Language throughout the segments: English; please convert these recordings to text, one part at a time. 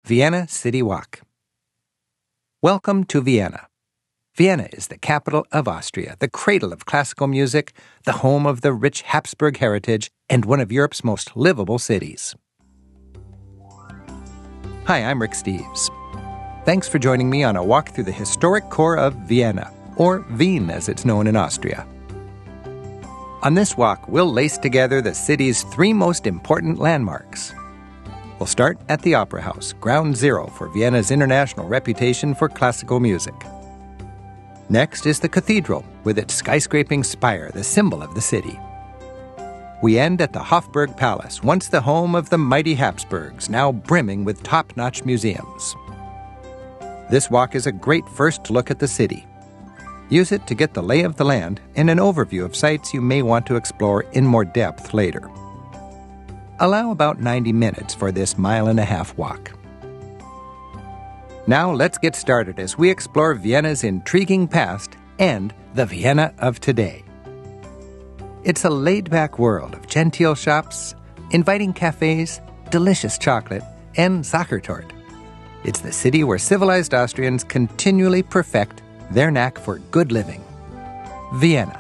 Vienna City Walk. Welcome to Vienna. Vienna is the capital of Austria, the cradle of classical music, the home of the rich Habsburg heritage, and one of Europe's most livable cities. Hi, I'm Rick Steves. Thanks for joining me on a walk through the historic core of Vienna, or Wien as it's known in Austria. On this walk, we'll lace together the city's three most important landmarks. We'll start at the Opera House, ground zero for Vienna's international reputation for classical music. Next is the cathedral, with its skyscraping spire, the symbol of the city. We end at the Hofburg Palace, once the home of the mighty Habsburgs, now brimming with top-notch museums. This walk is a great first look at the city. Use it to get the lay of the land and an overview of sites you may want to explore in more depth later. Allow about 90 minutes for this mile-and-a-half walk. Now let's get started as we explore Vienna's intriguing past and the Vienna of today. It's a laid-back world of genteel shops, inviting cafes, delicious chocolate, and Sachertorte. It's the city where civilized Austrians continually perfect their knack for good living. Vienna.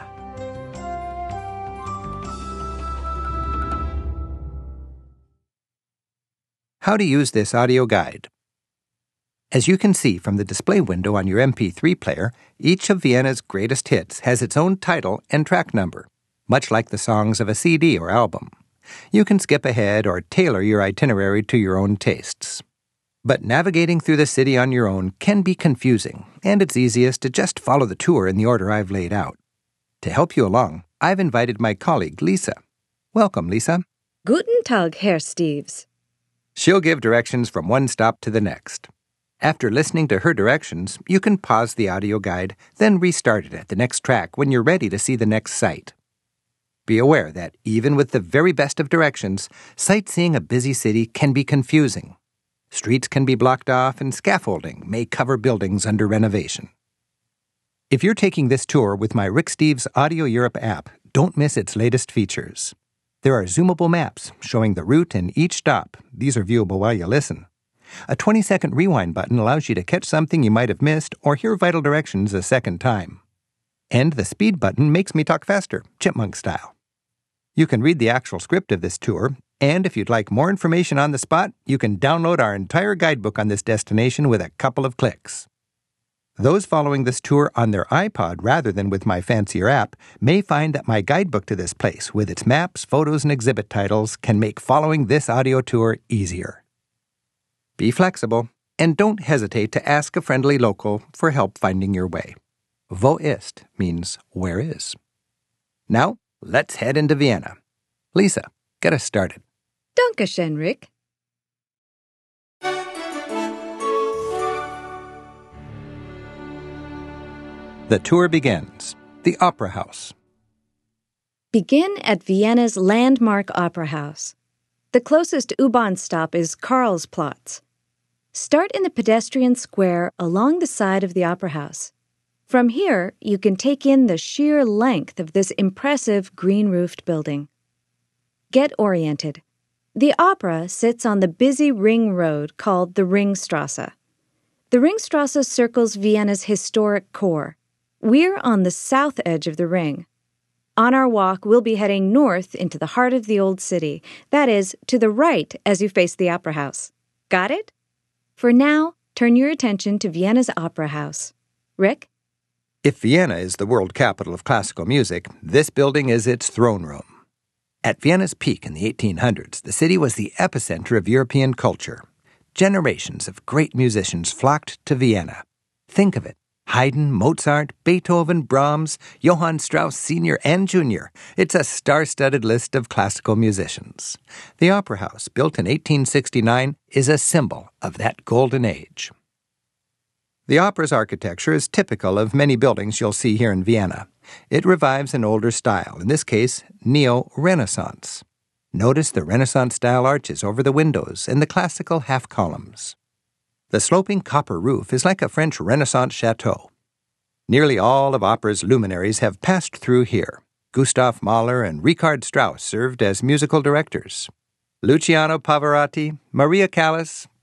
How to use this audio guide. As you can see from the display window on your MP3 player, each of Vienna's greatest hits has its own title and track number, much like the songs of a CD or album. You can skip ahead or tailor your itinerary to your own tastes. But navigating through the city on your own can be confusing, and it's easiest to just follow the tour in the order I've laid out. To help you along, I've invited my colleague, Lisa. Welcome, Lisa. Guten Tag, Herr Steves. She'll give directions from one stop to the next. After listening to her directions, you can pause the audio guide, then restart it at the next track when you're ready to see the next site. Be aware that even with the very best of directions, sightseeing a busy city can be confusing. Streets can be blocked off and scaffolding may cover buildings under renovation. If you're taking this tour with my Rick Steves Audio Europe app, don't miss its latest features. There are zoomable maps showing the route and each stop. These are viewable while you listen. A 20-second rewind button allows you to catch something you might have missed or hear vital directions a second time. And the speed button makes me talk faster, chipmunk style. You can read the actual script of this tour, and if you'd like more information on the spot, you can download our entire guidebook on this destination with a couple of clicks. Those following this tour on their iPod rather than with my fancier app may find that my guidebook to this place, with its maps, photos, and exhibit titles, can make following this audio tour easier. Be flexible, and don't hesitate to ask a friendly local for help finding your way. Wo ist means where is. Now, let's head into Vienna. Lisa, get us started. Dankeschön, Rick. The tour begins. The Opera House. Begin at Vienna's landmark Opera House. The closest U-Bahn stop is Karlsplatz. Start in the pedestrian square along the side of the Opera House. From here, you can take in the sheer length of this impressive green-roofed building. Get oriented. The opera sits on the busy ring road called the Ringstrasse. The Ringstrasse circles Vienna's historic core. We're on the south edge of the ring. On our walk, we'll be heading north into the heart of the old city, that is, to the right as you face the Opera House. Got it? For now, turn your attention to Vienna's Opera House. Rick? If Vienna is the world capital of classical music, this building is its throne room. At Vienna's peak in the 1800s, the city was the epicenter of European culture. Generations of great musicians flocked to Vienna. Think of it. Haydn, Mozart, Beethoven, Brahms, Johann Strauss Sr. and Jr. It's a star-studded list of classical musicians. The Opera House, built in 1869, is a symbol of that golden age. The opera's architecture is typical of many buildings you'll see here in Vienna. It revives an older style, in this case, Neo-Renaissance. Notice the Renaissance-style arches over the windows and the classical half-columns. The sloping copper roof is like a French Renaissance chateau. Nearly all of opera's luminaries have passed through here. Gustav Mahler and Richard Strauss served as musical directors. Luciano Pavarotti, Maria Callas,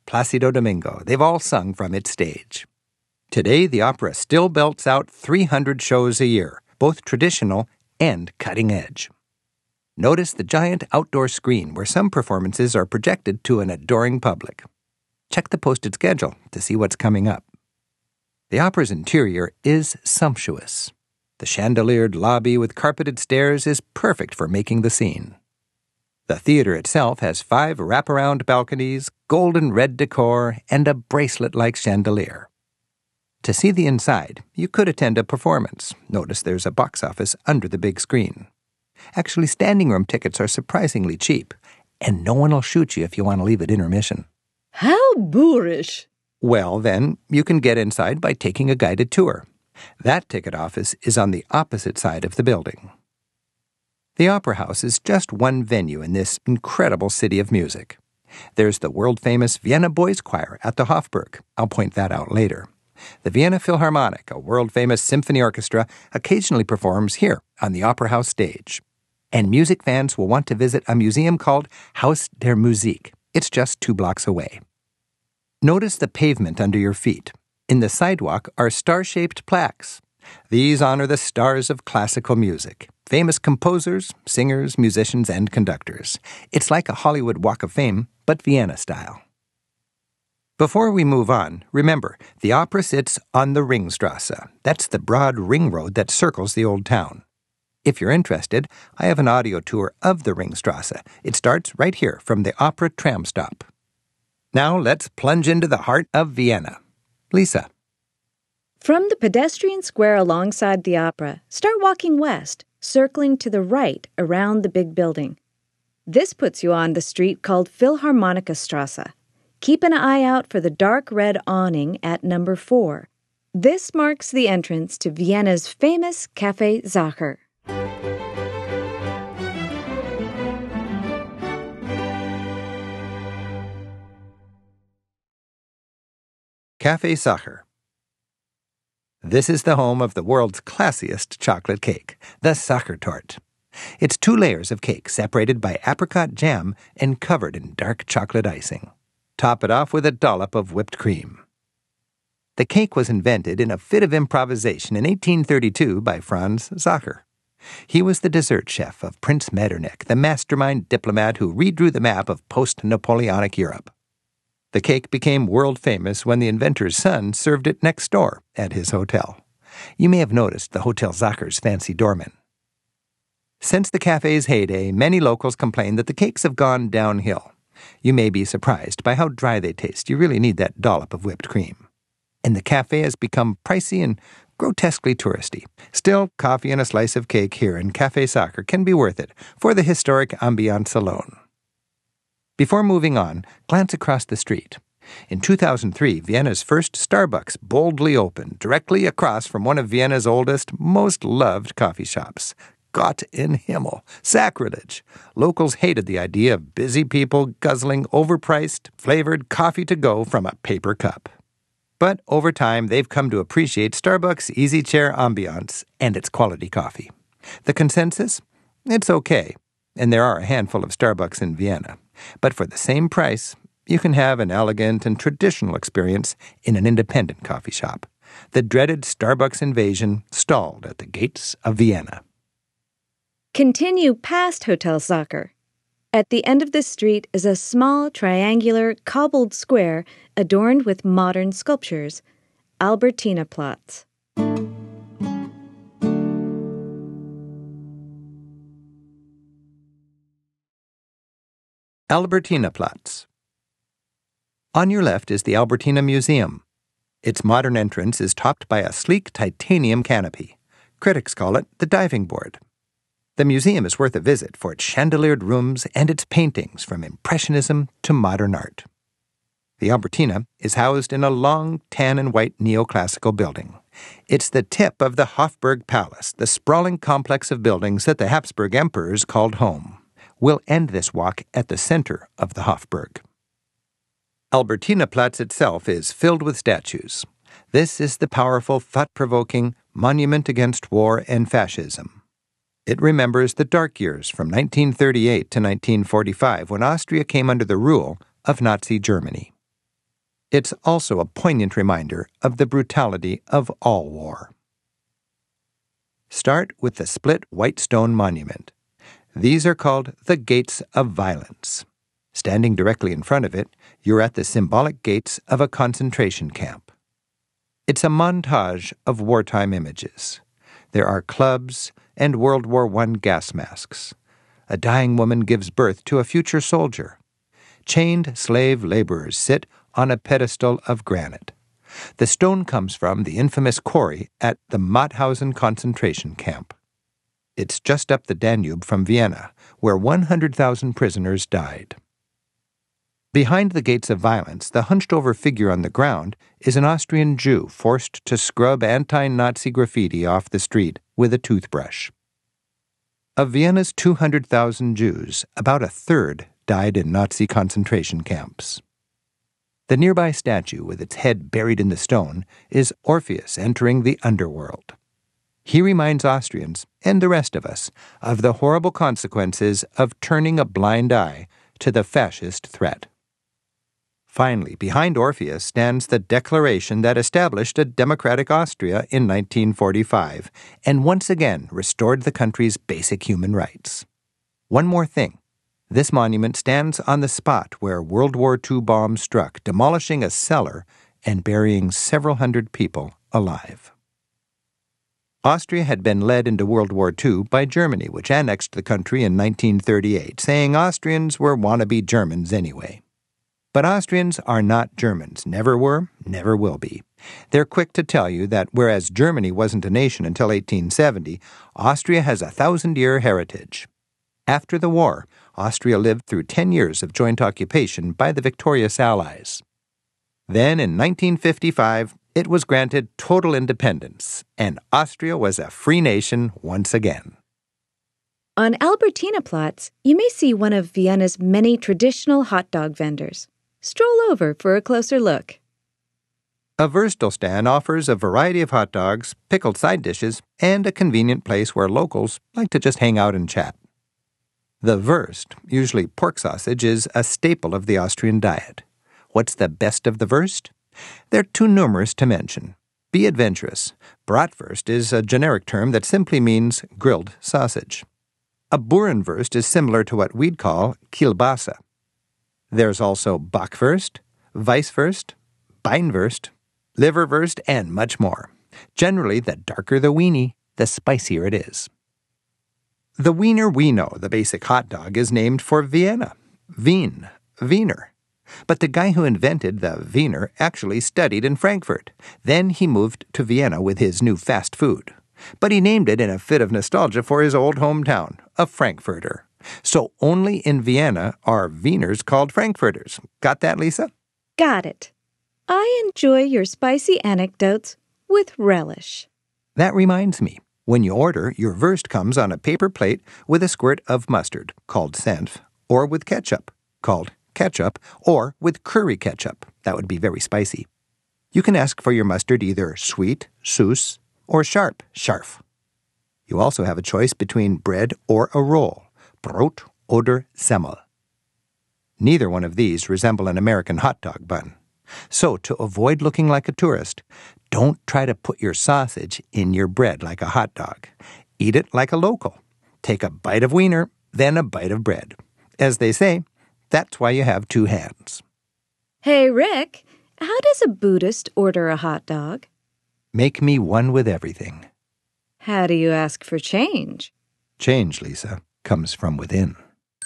Placido Domingo. They've all sung from its stage. Today, the opera still belts out 300 shows a year, both traditional and cutting edge. Notice the giant outdoor screen where some performances are projected to an adoring public. Check the posted schedule to see what's coming up. The opera's interior is sumptuous. The chandeliered lobby with carpeted stairs is perfect for making the scene. The theater itself has 5 wraparound balconies, golden red decor, and a bracelet-like chandelier. To see the inside, you could attend a performance. Notice there's a box office under the big screen. Actually, standing room tickets are surprisingly cheap, and no one will shoot you if you want to leave at intermission. How boorish! Well, then, you can get inside by taking a guided tour. That ticket office is on the opposite side of the building. The Opera House is just one venue in this incredible city of music. There's the world-famous Vienna Boys Choir at the Hofburg. I'll point that out later. The Vienna Philharmonic, a world-famous symphony orchestra, occasionally performs here on the Opera House stage. And music fans will want to visit a museum called Haus der Musik. It's just 2 blocks away. Notice the pavement under your feet. In the sidewalk are star-shaped plaques. These honor the stars of classical music, famous composers, singers, musicians, and conductors. It's like a Hollywood Walk of Fame, but Vienna style. Before we move on, remember, the opera sits on the Ringstrasse. That's the broad ring road that circles the old town. If you're interested, I have an audio tour of the Ringstrasse. It starts right here from the opera tram stop. Now let's plunge into the heart of Vienna. Lisa. From the pedestrian square alongside the opera, start walking west, circling to the right around the big building. This puts you on the street called Philharmonikastrasse. Keep an eye out for the dark red awning at number 4. This marks the entrance to Vienna's famous Café Sacher. Café Sacher. This is the home of the world's classiest chocolate cake, the Sachertorte. It's 2 layers of cake separated by apricot jam and covered in dark chocolate icing. Top it off with a dollop of whipped cream. The cake was invented in a fit of improvisation in 1832 by Franz Sacher. He was the dessert chef of Prince Metternich, the mastermind diplomat who redrew the map of post-Napoleonic Europe. The cake became world famous when the inventor's son served it next door at his hotel. You may have noticed the Hotel Sacher's fancy doorman. Since the cafe's heyday, many locals complain that the cakes have gone downhill. You may be surprised by how dry they taste. You really need that dollop of whipped cream. And the cafe has become pricey and grotesquely touristy. Still, coffee and a slice of cake here in Café Sacher can be worth it for the historic ambiance alone. Before moving on, glance across the street. In 2003, Vienna's first Starbucks boldly opened directly across from one of Vienna's oldest, most loved coffee shops. Gott in Himmel. Sacrilege. Locals hated the idea of busy people guzzling overpriced, flavored coffee to go from a paper cup. But over time, they've come to appreciate Starbucks' easy chair ambiance and its quality coffee. The consensus? It's okay. And there are a handful of Starbucks in Vienna. But for the same price, you can have an elegant and traditional experience in an independent coffee shop. The dreaded Starbucks invasion stalled at the gates of Vienna. Continue past Hotel Sacher. At the end of the street is a small, triangular, cobbled square adorned with modern sculptures, Albertinaplatz. Albertinaplatz. On your left is the Albertina Museum. Its modern entrance is topped by a sleek titanium canopy. Critics call it the diving board. The museum is worth a visit for its chandeliered rooms and its paintings from Impressionism to modern art. The Albertina is housed in a long tan and white neoclassical building. It's the tip of the Hofburg Palace, the sprawling complex of buildings that the Habsburg emperors called home. We'll end this walk at the center of the Hofburg. Albertinaplatz itself is filled with statues. This is the powerful, thought-provoking monument against war and fascism. It remembers the dark years from 1938 to 1945 when Austria came under the rule of Nazi Germany. It's also a poignant reminder of the brutality of all war. Start with the split white stone monument. These are called the Gates of Violence. Standing directly in front of it, you're at the symbolic gates of a concentration camp. It's a montage of wartime images. There are clubs and World War I gas masks. A dying woman gives birth to a future soldier. Chained slave laborers sit on a pedestal of granite. The stone comes from the infamous quarry at the Mauthausen concentration camp. It's just up the Danube from Vienna, where 100,000 prisoners died. Behind the Gates of Violence, the hunched-over figure on the ground is an Austrian Jew forced to scrub anti-Nazi graffiti off the street with a toothbrush. Of Vienna's 200,000 Jews, about a third died in Nazi concentration camps. The nearby statue, with its head buried in the stone, is Orpheus entering the underworld. He reminds Austrians, and the rest of us, of the horrible consequences of turning a blind eye to the fascist threat. Finally, behind Orpheus stands the declaration that established a democratic Austria in 1945 and once again restored the country's basic human rights. One more thing. This monument stands on the spot where World War II bombs struck, demolishing a cellar and burying several hundred people alive. Austria had been led into World War II by Germany, which annexed the country in 1938, saying Austrians were wannabe Germans anyway. But Austrians are not Germans, never were, never will be. They're quick to tell you that whereas Germany wasn't a nation until 1870, Austria has a 1,000-year heritage. After the war, Austria lived through 10 years of joint occupation by the victorious Allies. Then, in 1955, it was granted total independence, and Austria was a free nation once again. On Albertinaplatz, you may see one of Vienna's many traditional hot dog vendors. Stroll over for a closer look. A Würstelstand offers a variety of hot dogs, pickled side dishes, and a convenient place where locals like to just hang out and chat. The Wurst, usually pork sausage, is a staple of the Austrian diet. What's the best of the Wurst? They're too numerous to mention. Be adventurous. Bratwurst is a generic term that simply means grilled sausage. A Burenwurst is similar to what we'd call Kielbasa. There's also Bockwurst, Weisswurst, Beinwurst, Liverwurst, and much more. Generally, the darker the weenie, the spicier it is. The Wiener we know, the basic hot dog, is named for Vienna. Wien, Wiener. But the guy who invented the Wiener actually studied in Frankfurt. Then he moved to Vienna with his new fast food. But he named it in a fit of nostalgia for his old hometown, a Frankfurter. So only in Vienna are Wieners called Frankfurters. Got that, Lisa? Got it. I enjoy your spicy anecdotes with relish. That reminds me. When you order, your Wurst comes on a paper plate with a squirt of mustard, called Senf, or with ketchup, called ketchup, or with curry ketchup. That would be very spicy. You can ask for your mustard either sweet, süß, or sharp, scharf. You also have a choice between bread or a roll, Brot oder Semmel. Neither one of these resemble an American hot dog bun. So, to avoid looking like a tourist, don't try to put your sausage in your bread like a hot dog. Eat it like a local. Take a bite of wiener, then a bite of bread. As they say, that's why you have two hands. Hey, Rick, how does a Buddhist order a hot dog? Make me one with everything. How do you ask for change? Change, Lisa, comes from within.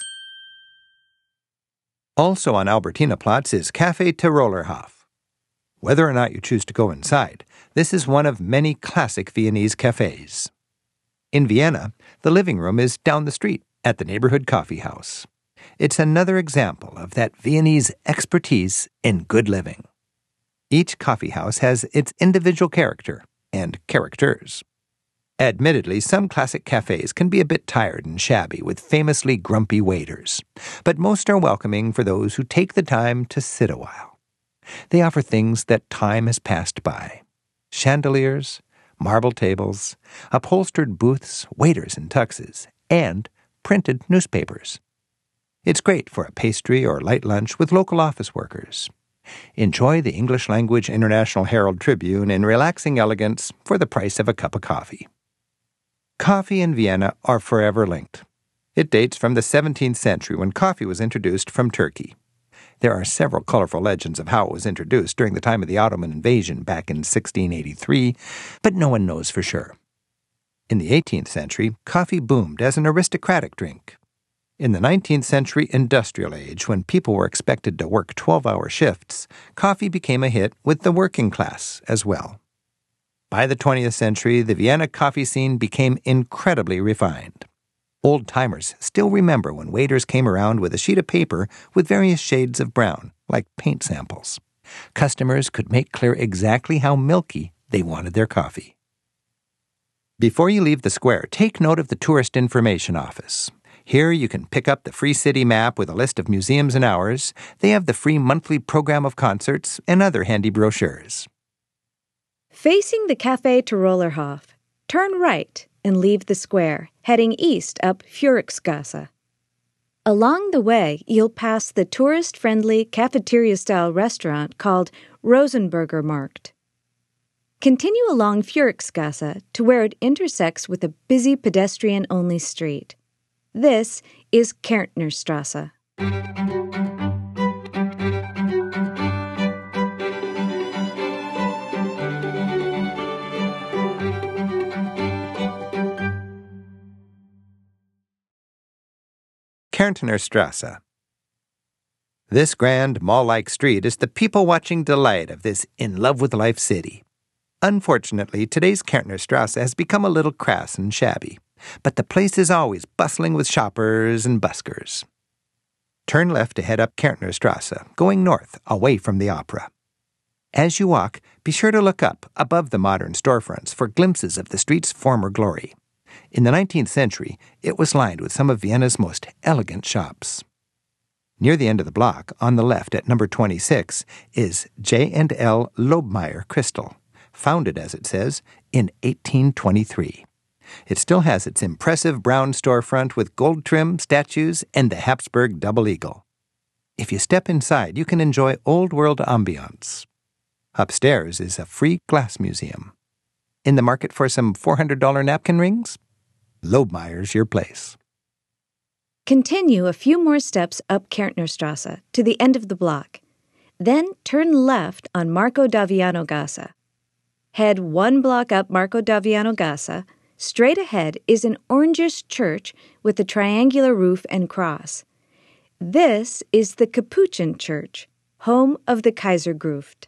Also on Albertinaplatz is Café Tirollerhof. Whether or not you choose to go inside, this is one of many classic Viennese cafes. In Vienna, the living room is down the street at the neighborhood coffee house. It's another example of that Viennese expertise in good living. Each coffee house has its individual character and characters. Admittedly, some classic cafes can be a bit tired and shabby with famously grumpy waiters, but most are welcoming for those who take the time to sit a while. They offer things that time has passed by. Chandeliers, marble tables, upholstered booths, waiters in tuxes, and printed newspapers. It's great for a pastry or light lunch with local office workers. Enjoy the English-language International Herald Tribune in relaxing elegance for the price of a cup of coffee. Coffee and Vienna are forever linked. It dates from the 17th century when coffee was introduced from Turkey. There are several colorful legends of how it was introduced during the time of the Ottoman invasion back in 1683, but no one knows for sure. In the 18th century, coffee boomed as an aristocratic drink. In the 19th century industrial age, when people were expected to work 12-hour shifts, coffee became a hit with the working class as well. By the 20th century, the Vienna coffee scene became incredibly refined. Old-timers still remember when waiters came around with a sheet of paper with various shades of brown, like paint samples. Customers could make clear exactly how milky they wanted their coffee. Before you leave the square, take note of the Tourist Information Office. Here you can pick up the free city map with a list of museums and hours. They have the free monthly program of concerts and other handy brochures. Facing the Café Tirollerhof, turn right and leave the square, heading east up Furixgasse. Along the way, you'll pass the tourist-friendly cafeteria-style restaurant called Rosenberger Markt. Continue along Furixgasse to where it intersects with a busy pedestrian-only street. This is Kärntnerstrasse. Kärntnerstrasse. This grand, mall-like street is the people-watching delight of this in-love-with-life city. Unfortunately, today's Kärntnerstrasse has become a little crass and shabby, but the place is always bustling with shoppers and buskers. Turn left to head up Kärntnerstrasse, going north, away from the opera. As you walk, be sure to look up, above the modern storefronts, for glimpses of the street's former glory. In the 19th century, it was lined with some of Vienna's most elegant shops. Near the end of the block, on the left at number 26, is J&L Lobmeyer Crystal, founded, as it says, in 1823. It still has its impressive brown storefront with gold trim, statues, and the Habsburg double eagle. If you step inside, you can enjoy old-world ambiance. Upstairs is a free glass museum. In the market for some $400 napkin rings? Lobmeyer's your place. Continue a few more steps up Kärntnerstrasse to the end of the block. Then turn left on Marco d'Aviano Gasse. Head one block up Marco d'Aviano Gasse. Straight ahead is an orangish church with a triangular roof and cross. This is the Capuchin Church, home of the Kaisergruft.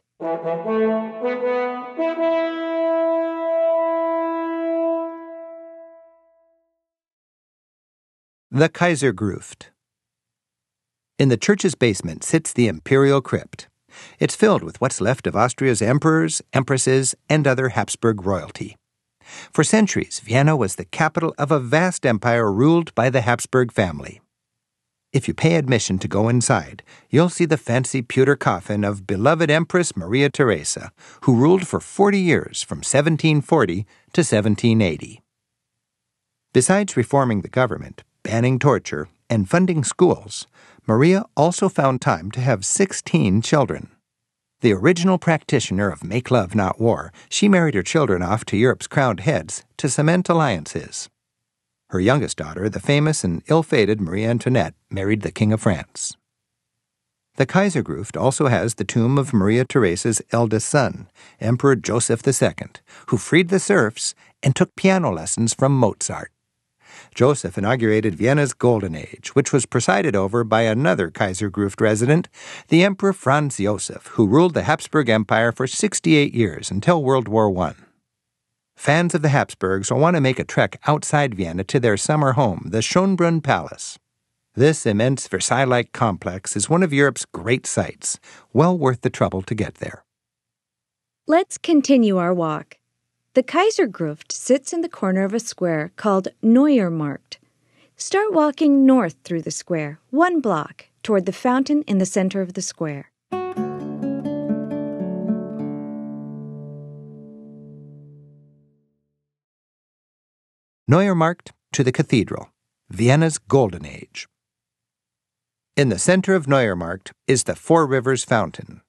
The Kaisergruft. In the church's basement sits the imperial crypt. It's filled with what's left of Austria's emperors, empresses, and other Habsburg royalty. For centuries, Vienna was the capital of a vast empire ruled by the Habsburg family. If you pay admission to go inside, you'll see the fancy pewter coffin of beloved Empress Maria Theresa, who ruled for 40 years from 1740 to 1780. Besides reforming the government, banning torture, and funding schools, Maria also found time to have 16 children. The original practitioner of make love, not war, she married her children off to Europe's crowned heads to cement alliances. Her youngest daughter, the famous and ill-fated Marie Antoinette, married the King of France. The Kaisergruft also has the tomb of Maria Theresa's eldest son, Emperor Joseph II, who freed the serfs and took piano lessons from Mozart. Joseph inaugurated Vienna's Golden Age, which was presided over by another Kaisergruft resident, the Emperor Franz Joseph, who ruled the Habsburg Empire for 68 years until World War I. Fans of the Habsburgs will want to make a trek outside Vienna to their summer home, the Schönbrunn Palace. This immense Versailles-like complex is one of Europe's great sights, well worth the trouble to get there. Let's continue our walk. The Kaisergruft sits in the corner of a square called Neuer Markt. Start walking north through the square, one block, toward the fountain in the center of the square. Neuer Markt to the cathedral, Vienna's Golden Age. In the center of Neuer Markt is the Four Rivers Fountain.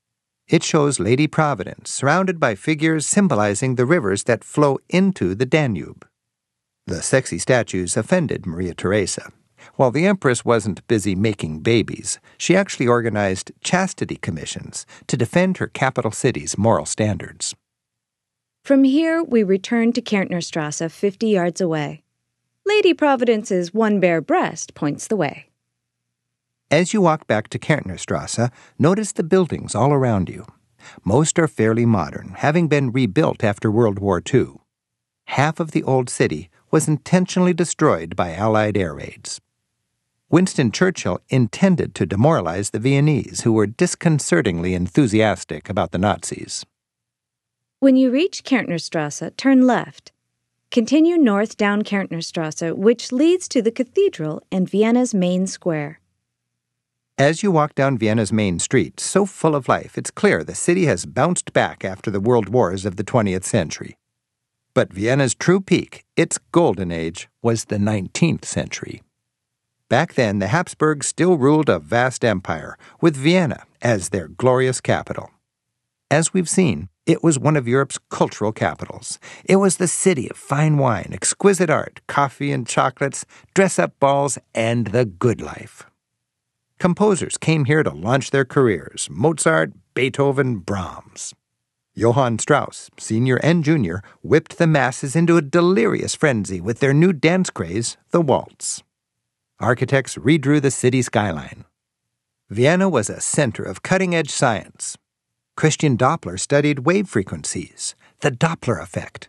It shows Lady Providence surrounded by figures symbolizing the rivers that flow into the Danube. The sexy statues offended Maria Theresa. While the Empress wasn't busy making babies, she actually organized chastity commissions to defend her capital city's moral standards. From here, we return to Kärntnerstrasse 50 yards away. Lady Providence's one bare breast points the way. As you walk back to Kärntnerstrasse, notice the buildings all around you. Most are fairly modern, having been rebuilt after World War II. Half of the old city was intentionally destroyed by Allied air raids. Winston Churchill intended to demoralize the Viennese, who were disconcertingly enthusiastic about the Nazis. When you reach Kärntnerstrasse, turn left. Continue north down Kärntnerstrasse, which leads to the cathedral and Vienna's main square. As you walk down Vienna's main street, so full of life, it's clear the city has bounced back after the world wars of the 20th century. But Vienna's true peak, its golden age, was the 19th century. Back then, the Habsburgs still ruled a vast empire, with Vienna as their glorious capital. As we've seen, it was one of Europe's cultural capitals. It was the city of fine wine, exquisite art, coffee and chocolates, dress-up balls, and the good life. Composers came here to launch their careers: Mozart, Beethoven, Brahms. Johann Strauss, Sr. and Jr., whipped the masses into a delirious frenzy with their new dance craze, the waltz. Architects redrew the city skyline. Vienna was a center of cutting-edge science. Christian Doppler studied wave frequencies, the Doppler effect.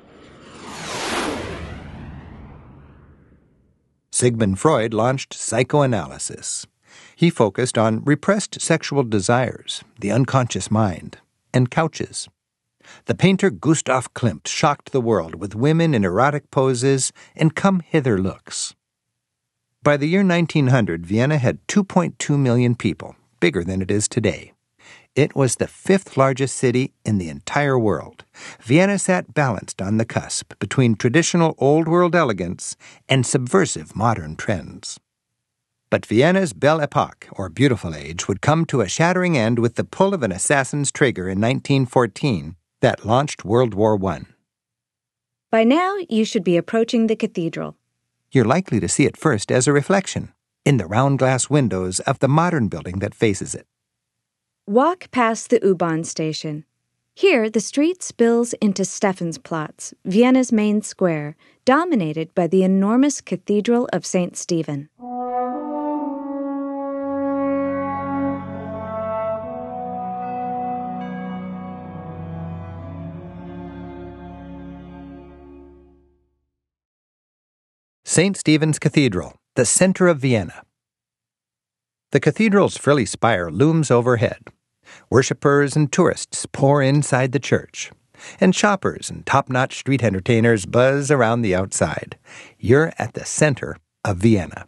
Sigmund Freud launched psychoanalysis. He focused on repressed sexual desires, the unconscious mind, and couches. The painter Gustav Klimt shocked the world with women in erotic poses and come-hither looks. By the year 1900, Vienna had 2.2 million people, bigger than it is today. It was the fifth largest city in the entire world. Vienna sat balanced on the cusp between traditional old-world elegance and subversive modern trends. But Vienna's Belle Epoque, or Beautiful Age, would come to a shattering end with the pull of an assassin's trigger in 1914 that launched World War I. By now, you should be approaching the cathedral. You're likely to see it first as a reflection in the round glass windows of the modern building that faces it. Walk past the U-Bahn station. Here, the street spills into Stephansplatz, Vienna's main square, dominated by the enormous Cathedral of St. Stephen. St. Stephen's Cathedral, the center of Vienna. The cathedral's frilly spire looms overhead. Worshippers and tourists pour inside the church, and shoppers and top-notch street entertainers buzz around the outside. You're at the center of Vienna.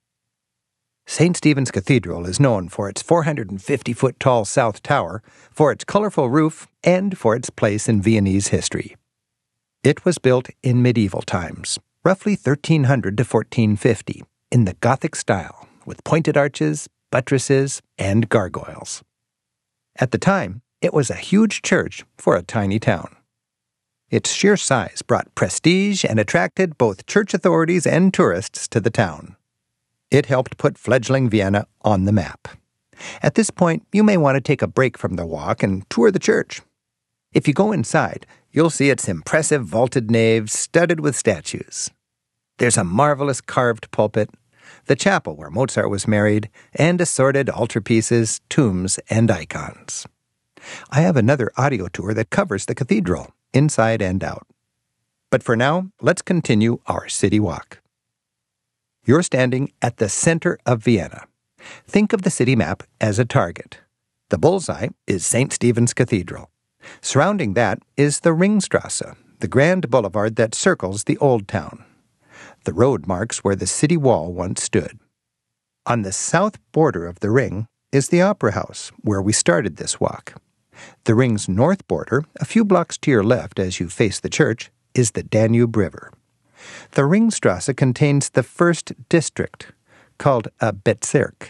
St. Stephen's Cathedral is known for its 450-foot-tall south tower, for its colorful roof, and for its place in Viennese history. It was built in medieval times, roughly 1300 to 1450, in the Gothic style, with pointed arches, buttresses, and gargoyles. At the time, it was a huge church for a tiny town. Its sheer size brought prestige and attracted both church authorities and tourists to the town. It helped put fledgling Vienna on the map. At this point, you may want to take a break from the walk and tour the church. If you go inside, you'll see its impressive vaulted nave studded with statues. There's a marvelous carved pulpit, the chapel where Mozart was married, and assorted altarpieces, tombs, and icons. I have another audio tour that covers the cathedral, inside and out. But for now, let's continue our city walk. You're standing at the center of Vienna. Think of the city map as a target. The bullseye is St. Stephen's Cathedral. Surrounding that is the Ringstrasse, the grand boulevard that circles the old town. The road marks where the city wall once stood. On the south border of the ring is the Opera House, where we started this walk. The ring's north border, a few blocks to your left as you face the church, is the Danube River. The Ringstrasse contains the first district, called a Bezirk.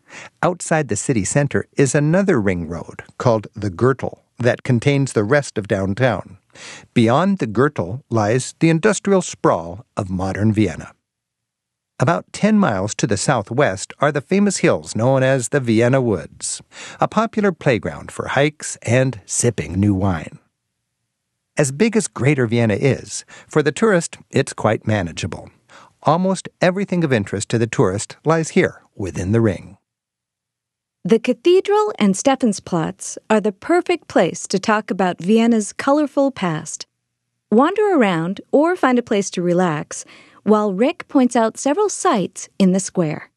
Outside the city center is another ring road called the Gürtel that contains the rest of downtown. Beyond the Gürtel lies the industrial sprawl of modern Vienna. About 10 miles to the southwest are the famous hills known as the Vienna Woods, a popular playground for hikes and sipping new wine. As big as Greater Vienna is, for the tourist, it's quite manageable. Almost everything of interest to the tourist lies here, within the ring. The cathedral and Stephansplatz are the perfect place to talk about Vienna's colorful past. Wander around or find a place to relax, while Rick points out several sights in the square.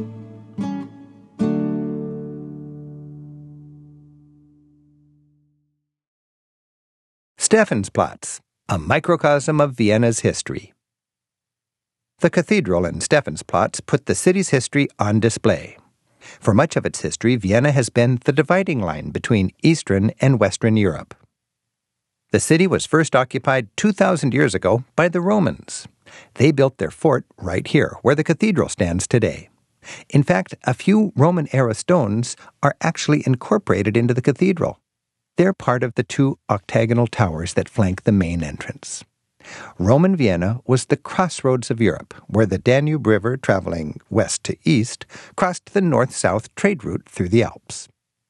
Stephansplatz, a microcosm of Vienna's history. The cathedral and Stephansplatz put the city's history on display. For much of its history, Vienna has been the dividing line between Eastern and Western Europe. The city was first occupied 2,000 years ago by the Romans. They built their fort right here, where the cathedral stands today. In fact, a few Roman-era stones are actually incorporated into the cathedral. They're part of the two octagonal towers that flank the main entrance. Roman Vienna was the crossroads of Europe, where the Danube River, traveling west to east, crossed the north-south trade route through the Alps.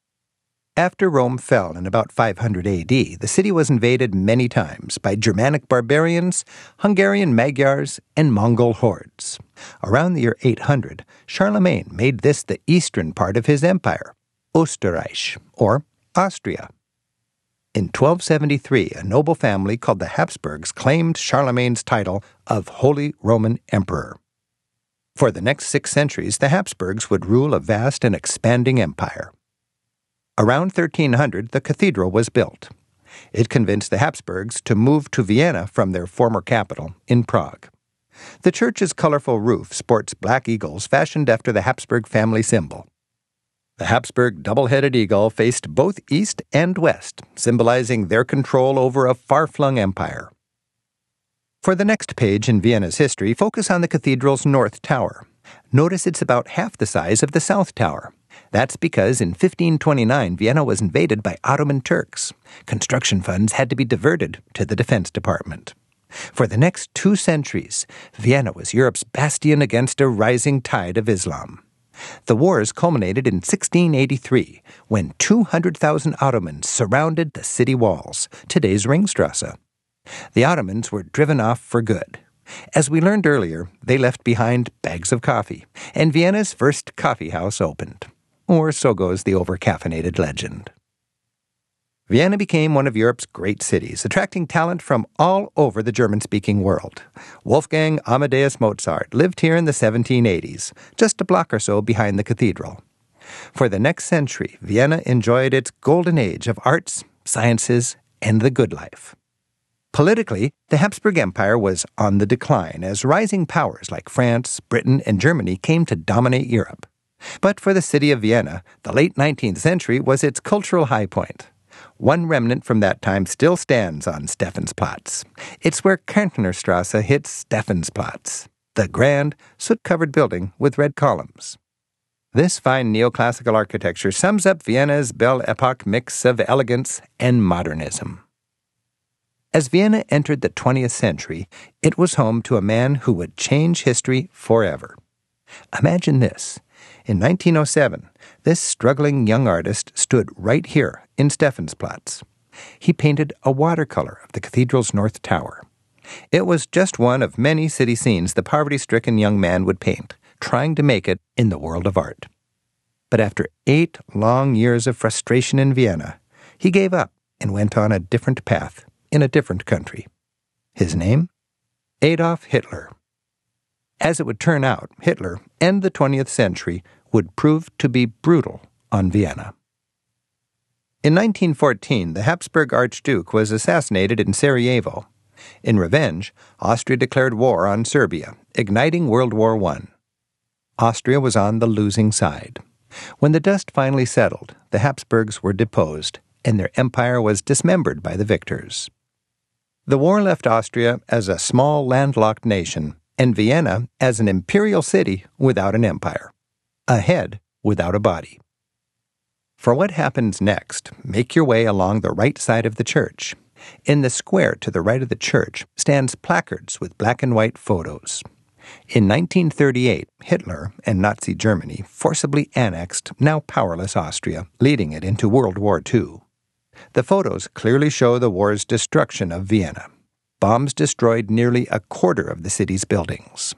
After Rome fell in about 500 AD, the city was invaded many times by Germanic barbarians, Hungarian Magyars, and Mongol hordes. Around the year 800, Charlemagne made this the eastern part of his empire, Österreich, or Austria. In 1273, a noble family called the Habsburgs claimed Charlemagne's title of Holy Roman Emperor. For the next 6 centuries, the Habsburgs would rule a vast and expanding empire. Around 1300, the cathedral was built. It convinced the Habsburgs to move to Vienna from their former capital in Prague. The church's colorful roof sports black eagles fashioned after the Habsburg family symbol. The Habsburg double-headed eagle faced both east and west, symbolizing their control over a far-flung empire. For the next page in Vienna's history, focus on the cathedral's north tower. Notice it's about half the size of the south tower. That's because in 1529, Vienna was invaded by Ottoman Turks. Construction funds had to be diverted to the Defense Department. For the next 2 centuries, Vienna was Europe's bastion against a rising tide of Islam. The wars culminated in 1683, when 200,000 Ottomans surrounded the city walls, today's Ringstrasse. The Ottomans were driven off for good. As we learned earlier, they left behind bags of coffee, and Vienna's first coffee house opened. Or so goes the over-caffeinated legend. Vienna became one of Europe's great cities, attracting talent from all over the German-speaking world. Wolfgang Amadeus Mozart lived here in the 1780s, just a block or so behind the cathedral. For the next century, Vienna enjoyed its golden age of arts, sciences, and the good life. Politically, the Habsburg Empire was on the decline as rising powers like France, Britain, and Germany came to dominate Europe. But for the city of Vienna, the late 19th century was its cultural high point. One remnant from that time still stands on Stephansplatz. It's where Kärntnerstrasse hits Stephansplatz, the grand, soot-covered building with red columns. This fine neoclassical architecture sums up Vienna's Belle Epoque mix of elegance and modernism. As Vienna entered the 20th century, it was home to a man who would change history forever. Imagine this. In 1907, this struggling young artist stood right here in Stephansplatz. He painted a watercolor of the cathedral's north tower. It was just one of many city scenes the poverty-stricken young man would paint, trying to make it in the world of art. But after 8 long years of frustration in Vienna, he gave up and went on a different path in a different country. His name? Adolf Hitler. As it would turn out, Hitler and the 20th century would prove to be brutal on Vienna. In 1914, the Habsburg Archduke was assassinated in Sarajevo. In revenge, Austria declared war on Serbia, igniting World War I. Austria was on the losing side. When the dust finally settled, the Habsburgs were deposed, and their empire was dismembered by the victors. The war left Austria as a small landlocked nation, and Vienna as an imperial city without an empire. Ahead without a body. For what happens next, make your way along the right side of the church. In the square to the right of the church stands placards with black and white photos. In 1938, Hitler and Nazi Germany forcibly annexed now powerless Austria, leading it into World War II. The photos clearly show the war's destruction of Vienna. Bombs destroyed nearly a quarter of the city's buildings.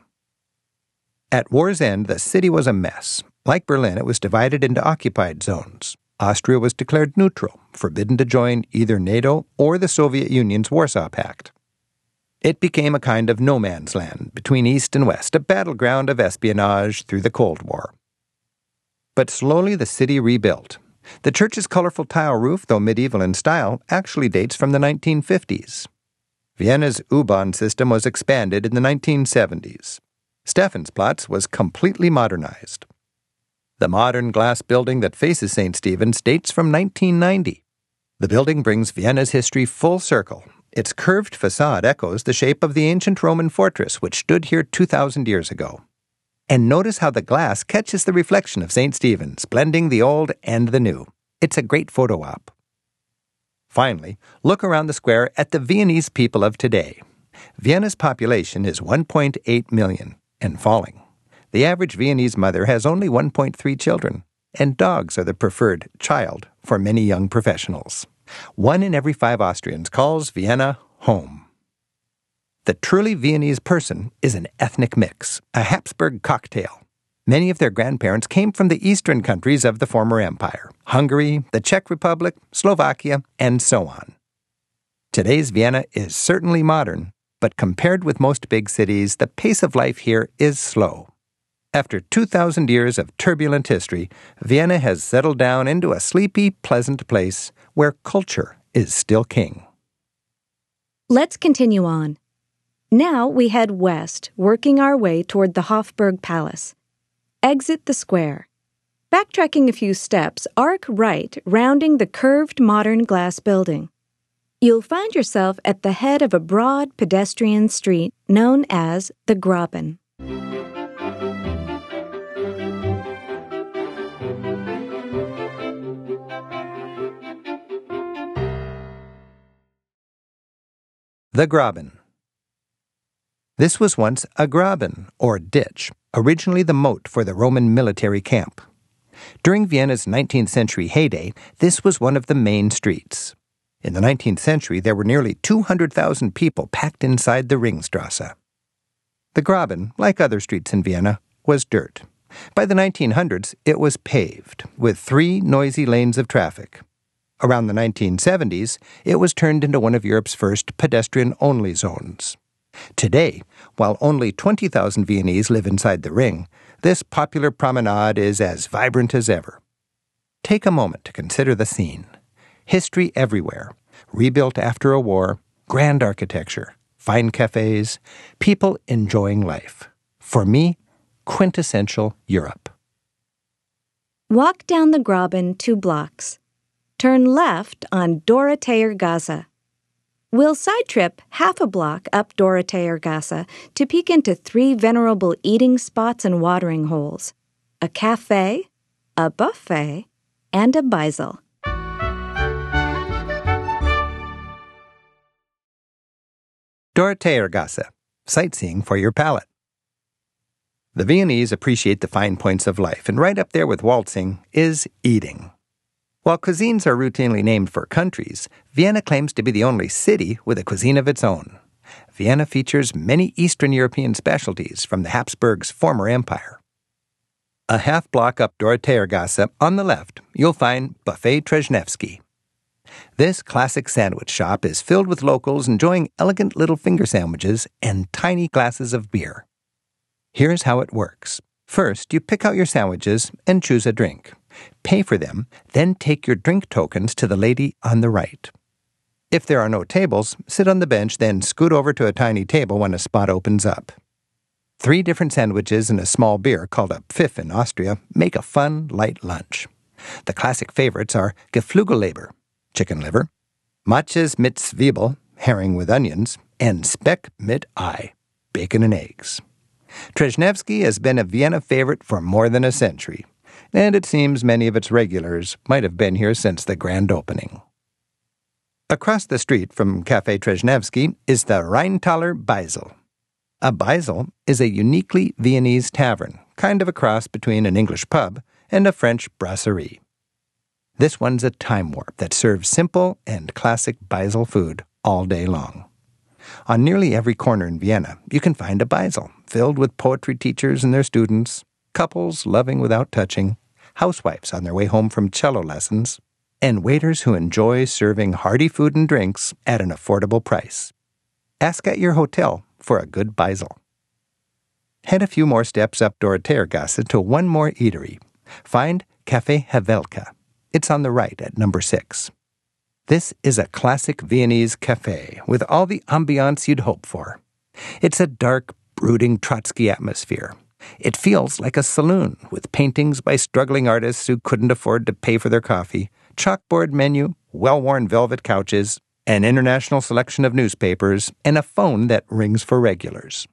At war's end, the city was a mess. Like Berlin, it was divided into occupied zones. Austria was declared neutral, forbidden to join either NATO or the Soviet Union's Warsaw Pact. It became a kind of no man's land between East and West, a battleground of espionage through the Cold War. But slowly the city rebuilt. The church's colorful tile roof, though medieval in style, actually dates from the 1950s. Vienna's U-Bahn system was expanded in the 1970s. Stephansplatz was completely modernized. The modern glass building that faces St. Stephen's dates from 1990. The building brings Vienna's history full circle. Its curved facade echoes the shape of the ancient Roman fortress which stood here 2,000 years ago. And notice how the glass catches the reflection of St. Stephen's, blending the old and the new. It's a great photo op. Finally, look around the square at the Viennese people of today. Vienna's population is 1.8 million and falling. The average Viennese mother has only 1.3 children, and dogs are the preferred child for many young professionals. 1 in every 5 Austrians calls Vienna home. The truly Viennese person is an ethnic mix, a Habsburg cocktail. Many of their grandparents came from the eastern countries of the former empire, Hungary, the Czech Republic, Slovakia, and so on. Today's Vienna is certainly modern, but compared with most big cities, the pace of life here is slow. After 2,000 years of turbulent history, Vienna has settled down into a sleepy, pleasant place where culture is still king. Let's continue on. Now we head west, working our way toward the Hofburg Palace. Exit the square. Backtracking a few steps, arc right, rounding the curved modern glass building. You'll find yourself at the head of a broad pedestrian street known as the Graben. The Graben. This was once a graben, or ditch, originally the moat for the Roman military camp. During Vienna's 19th century heyday, this was one of the main streets. In the 19th century, there were nearly 200,000 people packed inside the Ringstrasse. The Graben, like other streets in Vienna, was dirt. By the 1900s, it was paved, with 3 noisy lanes of traffic. Around the 1970s, it was turned into one of Europe's first pedestrian-only zones. Today, while only 20,000 Viennese live inside the ring, this popular promenade is as vibrant as ever. Take a moment to consider the scene. History everywhere, rebuilt after a war, grand architecture, fine cafes, people enjoying life. For me, quintessential Europe. Walk down the Graben 2 blocks. Turn left on Dorotheergasse. We'll side-trip half a block up Dorotheergasse to peek into 3 venerable eating spots and watering holes, a cafe, a buffet, and a Beisel. Dorotheergasse, sightseeing for your palate. The Viennese appreciate the fine points of life, and right up there with waltzing is eating. While cuisines are routinely named for countries, Vienna claims to be the only city with a cuisine of its own. Vienna features many Eastern European specialties from the Habsburgs' former empire. A half block up Dorotheergasse, on the left, you'll find Buffet Trzynewski. This classic sandwich shop is filled with locals enjoying elegant little finger sandwiches and tiny glasses of beer. Here's how it works. First, you pick out your sandwiches and choose a drink. Pay for them, then take your drink tokens to the lady on the right. If there are no tables, sit on the bench, then scoot over to a tiny table when a spot opens up. 3 different sandwiches and a small beer, called a Pfiff in Austria, make a fun, light lunch. The classic favorites are Geflügelleber, chicken liver, Matjes mit Zwiebel, herring with onions, and Speck mit Ei, bacon and eggs. Trzynewski has been a Vienna favorite for more than a century. and it seems many of its regulars might have been here since the grand opening. Across the street from Café Trzeznewski is the Rheintaler Beisel. A Beisel is a uniquely Viennese tavern, kind of a cross between an English pub and a French brasserie. This one's a time warp that serves simple and classic Beisel food all day long. On nearly every corner in Vienna, you can find a Beisel filled with poetry teachers and their students, couples loving without touching, housewives on their way home from cello lessons, and waiters who enjoy serving hearty food and drinks at an affordable price. Ask at your hotel for a good Beisel. Head a few more steps up Dorotheergasse to one more eatery. Find Café Havelka. It's on the right at number 6. This is a classic Viennese café with all the ambiance you'd hope for. It's a dark, brooding Trotsky atmosphere. It feels like a saloon with paintings by struggling artists who couldn't afford to pay for their coffee, chalkboard menu, well-worn velvet couches, an international selection of newspapers, and a phone that rings for regulars.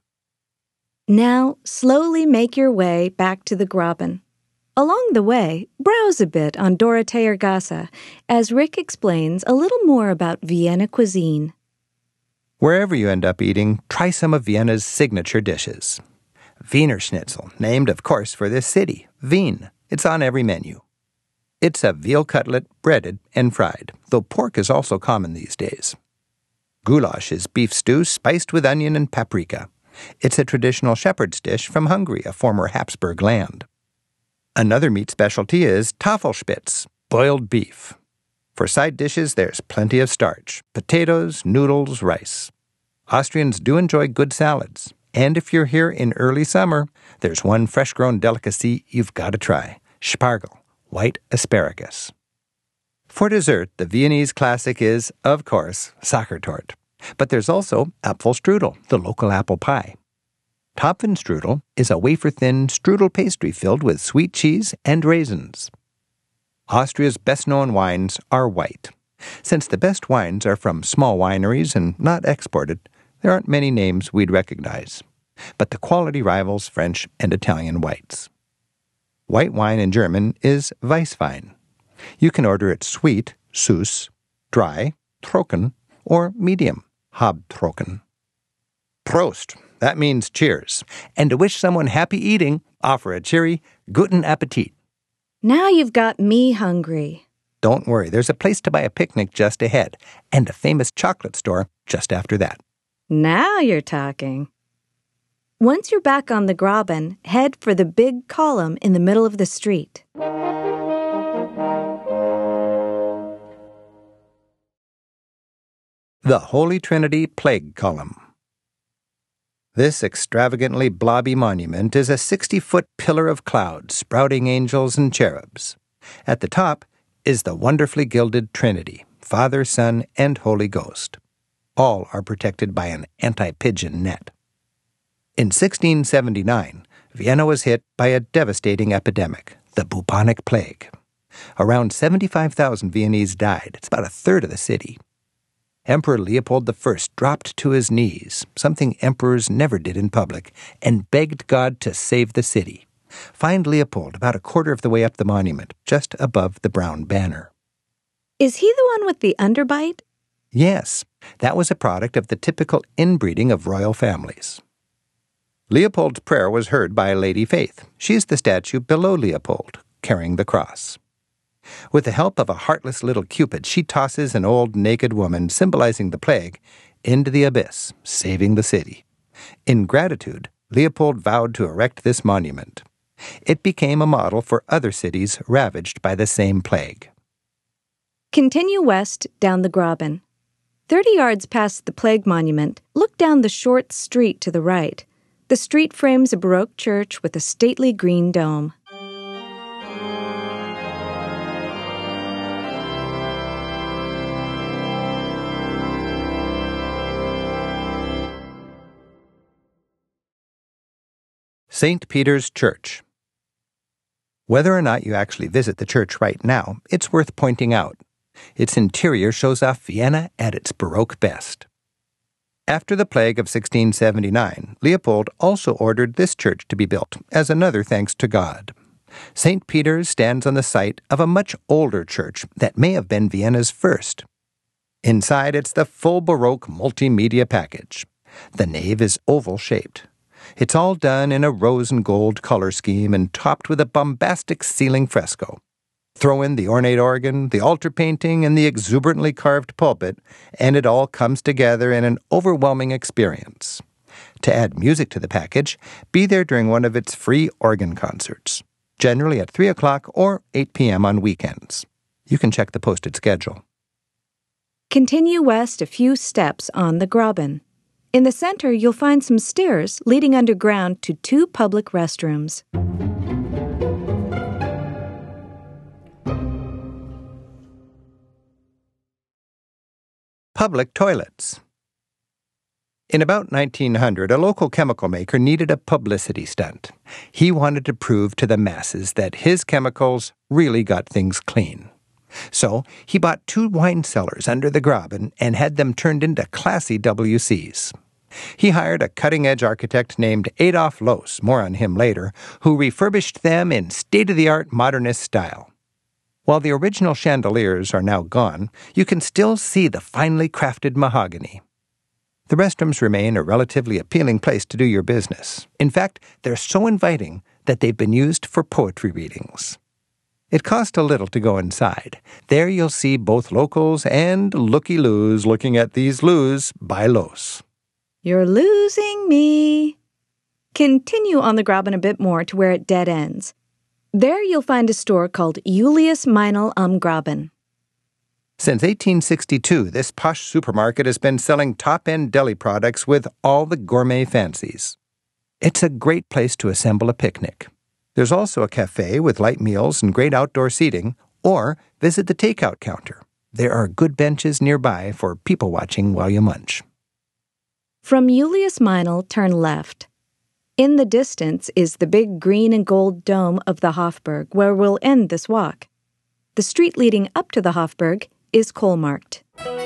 Now, slowly make your way back to the Graben. Along the way, browse a bit on Dorotheergasse as Rick explains a little more about Vienna cuisine. Wherever you end up eating, try some of Vienna's signature dishes. Wiener Schnitzel, named, of course, for this city, Wien. It's on every menu. It's a veal cutlet, breaded and fried, though pork is also common these days. Goulash is beef stew spiced with onion and paprika. It's a traditional shepherd's dish from Hungary, a former Habsburg land. Another meat specialty is Tafelspitz, boiled beef. For side dishes, there's plenty of starch, potatoes, noodles, rice. Austrians do enjoy good salads, and if you're here in early summer, there's one fresh-grown delicacy you've got to try, Spargel, white asparagus. For dessert, the Viennese classic is, of course, Sachertorte. But there's also Apfelstrudel, the local apple pie. Topfenstrudel is a wafer-thin strudel pastry filled with sweet cheese and raisins. Austria's best-known wines are white. Since the best wines are from small wineries and not exported, there aren't many names we'd recognize. But the quality rivals French and Italian whites. White wine in German is Weißwein. You can order it sweet, süß, dry, trocken, or medium, halbtrocken. Prost! That means cheers. And to wish someone happy eating, offer a cheery Guten Appetit. Now you've got me hungry. Don't worry, there's a place to buy a picnic just ahead, and a famous chocolate store just after that. Now you're talking. Once you're back on the Graben, head for the big column in the middle of the street. The Holy Trinity Plague Column. This extravagantly blobby monument is a 60-foot pillar of cloud sprouting angels and cherubs. At the top is the wonderfully gilded Trinity, Father, Son, and Holy Ghost. All are protected by an anti-pigeon net. In 1679, Vienna was hit by a devastating epidemic, the bubonic plague. Around 75,000 Viennese died. It's about a third of the city. Emperor Leopold I dropped to his knees, something emperors never did in public, and begged God to save the city. Find Leopold about a quarter of the way up the monument, just above the brown banner. Is he the one with the underbite? Yes, that was a product of the typical inbreeding of royal families. Leopold's prayer was heard by Lady Faith. She's the statue below Leopold, carrying the cross. With the help of a heartless little Cupid, she tosses an old naked woman, symbolizing the plague, into the abyss, saving the city. In gratitude, Leopold vowed to erect this monument. It became a model for other cities ravaged by the same plague. Continue west down the Graben. 30 yards past the plague monument, look down the short street to the right. The street frames a Baroque church with a stately green dome. St. Peter's Church. Whether or not you actually visit the church right now, it's worth pointing out. Its interior shows off Vienna at its Baroque best. After the plague of 1679, Leopold also ordered this church to be built, as another thanks to God. St. Peter's stands on the site of a much older church that may have been Vienna's first. Inside, it's the full Baroque multimedia package. The nave is oval-shaped. It's all done in a rose and gold color scheme and topped with a bombastic ceiling fresco. Throw in the ornate organ, the altar painting, and the exuberantly carved pulpit, and it all comes together in an overwhelming experience. To add music to the package, be there during one of its free organ concerts, generally at 3 o'clock or 8 p.m. on weekends. You can check the posted schedule. Continue west a few steps on the Graben. In the center, you'll find some stairs leading underground to 2 public restrooms. Public toilets. In about 1900, a local chemical maker needed a publicity stunt. He wanted to prove to the masses that his chemicals really got things clean. So he bought 2 wine cellars under the Graben and had them turned into classy WCs. He hired a cutting-edge architect named Adolf Loos, more on him later, who refurbished them in state-of-the-art modernist style. While the original chandeliers are now gone, you can still see the finely crafted mahogany. The restrooms remain a relatively appealing place to do your business. In fact, they're so inviting that they've been used for poetry readings. It cost a little to go inside. There you'll see both locals and looky-loos looking at these loos by Loos. You're losing me. Continue on the Graben a bit more to where it dead ends. There you'll find a store called Julius Meinl am Graben. Since 1862, this posh supermarket has been selling top-end deli products with all the gourmet fancies. It's a great place to assemble a picnic. There's also a cafe with light meals and great outdoor seating, or visit the takeout counter. There are good benches nearby for people watching while you munch. From Julius Meinl, turn left. In the distance is the big green and gold dome of the Hofburg, where we'll end this walk. The street leading up to the Hofburg is Kohlmarkt.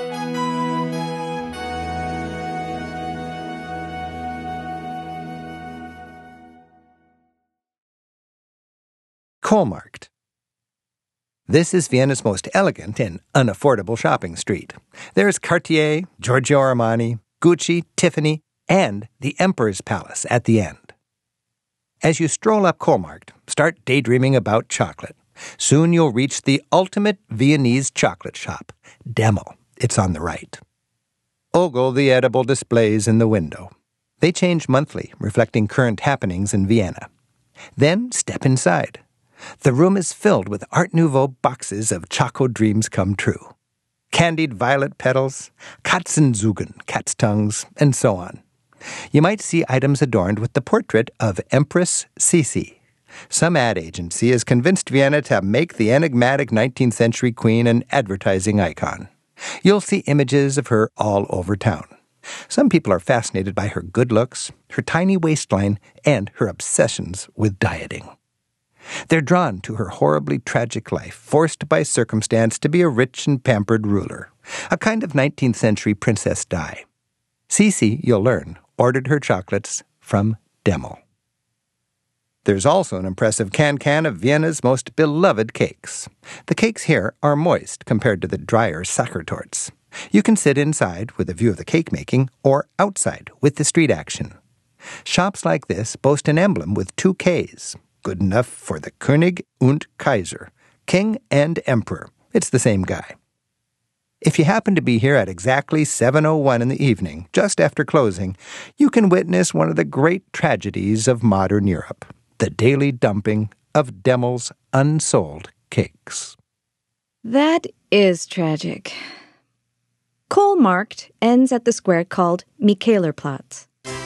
Kohlmarkt. This is Vienna's most elegant and unaffordable shopping street. There's Cartier, Giorgio Armani, Gucci, Tiffany, and the Emperor's Palace at the end. As you stroll up Kohlmarkt, start daydreaming about chocolate. Soon you'll reach the ultimate Viennese chocolate shop, Demel. It's on the right. Ogle the edible displays in the window. They change monthly, reflecting current happenings in Vienna. Then step inside. The room is filled with Art Nouveau boxes of Choco dreams come true. Candied violet petals, Katzenzugen, cat's tongues, and so on. You might see items adorned with the portrait of Empress Sisi. Some ad agency has convinced Vienna to make the enigmatic 19th century queen an advertising icon. You'll see images of her all over town. Some people are fascinated by her good looks, her tiny waistline, and her obsessions with dieting. They're drawn to her horribly tragic life, forced by circumstance to be a rich and pampered ruler, a kind of 19th century Princess Di. Sisi, you'll learn, ordered her chocolates from Demel. There's also an impressive can of Vienna's most beloved cakes. The cakes here are moist compared to the drier Sachertorts. You can sit inside with a view of the cake making or outside with the street action. Shops like this boast an emblem with 2 Ks. Good enough for the König und Kaiser, king and emperor. It's the same guy. If you happen to be here at exactly 7:01 in the evening, just after closing, you can witness one of the great tragedies of modern Europe, the daily dumping of Demel's unsold cakes. That is tragic. Kohlmarkt ends at the square called Michaelerplatz.